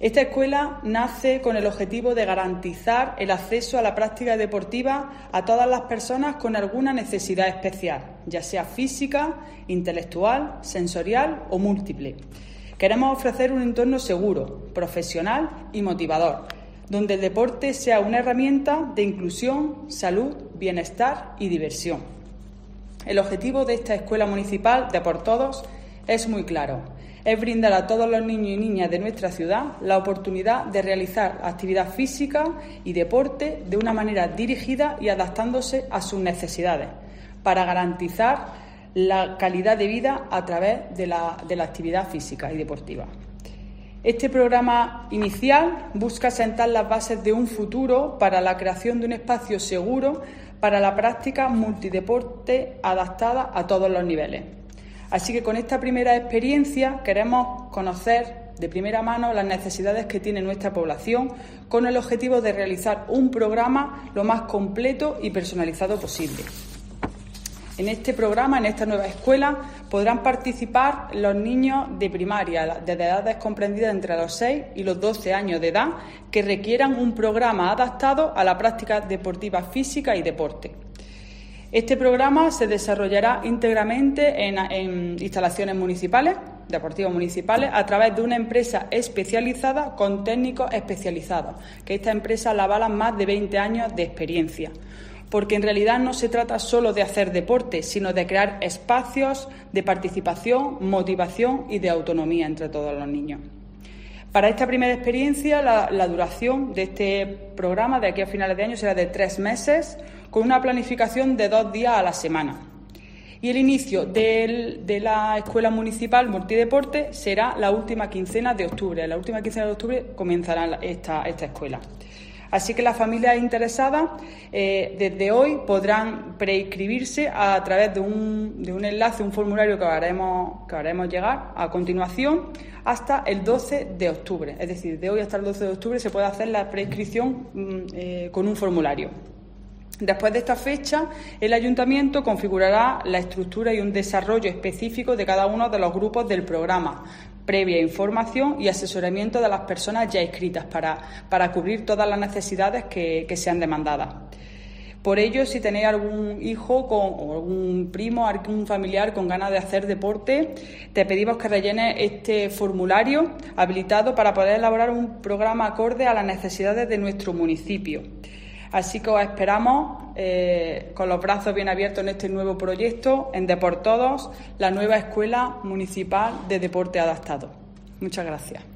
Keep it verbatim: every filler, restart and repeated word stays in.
Esta escuela nace con el objetivo de garantizar el acceso a la práctica deportiva a todas las personas con alguna necesidad especial, ya sea física, intelectual, sensorial o múltiple. Queremos ofrecer un entorno seguro, profesional y motivador, donde el deporte sea una herramienta de inclusión, salud, bienestar y diversión. El objetivo de esta Escuela Municipal de Por Todos es muy claro. Es brindar a todos los niños y niñas de nuestra ciudad la oportunidad de realizar actividad física y deporte de una manera dirigida y adaptándose a sus necesidades, para garantizar la calidad de vida a través de la, de la actividad física y deportiva. Este programa inicial busca sentar las bases de un futuro para la creación de un espacio seguro para la práctica multideporte adaptada a todos los niveles. Así que con esta primera experiencia queremos conocer de primera mano las necesidades que tiene nuestra población, con el objetivo de realizar un programa lo más completo y personalizado posible. En este programa, en esta nueva escuela, podrán participar los niños de primaria, desde edades comprendidas entre los seis y los doce años de edad, que requieran un programa adaptado a la práctica deportiva física y deporte. Este programa se desarrollará íntegramente en, en instalaciones municipales, deportivas municipales, a través de una empresa especializada con técnicos especializados, que esta empresa la avalan más de veinte años de experiencia. Porque en realidad no se trata solo de hacer deporte, sino de crear espacios de participación, motivación y de autonomía entre todos los niños. Para esta primera experiencia, la, la duración de este programa de aquí a finales de año será de tres meses, con una planificación de dos días a la semana. Y el inicio del, de la Escuela Municipal Multideporte será la última quincena de octubre. La última quincena de octubre comenzará esta, esta escuela. Así que las familias interesadas eh, desde hoy podrán preinscribirse a través de un, de un enlace, un formulario que haremos, que haremos llegar a continuación hasta el doce de octubre. Es decir, de hoy hasta el doce de octubre se puede hacer la preinscripción eh, con un formulario. Después de esta fecha, el Ayuntamiento configurará la estructura y un desarrollo específico de cada uno de los grupos del programa, previa información y asesoramiento de las personas ya inscritas para, para cubrir todas las necesidades que, que sean demandadas. Por ello, si tenéis algún hijo con, o algún primo, algún familiar con ganas de hacer deporte, te pedimos que rellenes este formulario habilitado para poder elaborar un programa acorde a las necesidades de nuestro municipio. Así que os esperamos eh, con los brazos bien abiertos en este nuevo proyecto, en Depor Todos, la nueva Escuela Municipal de Deporte Adaptado. Muchas gracias.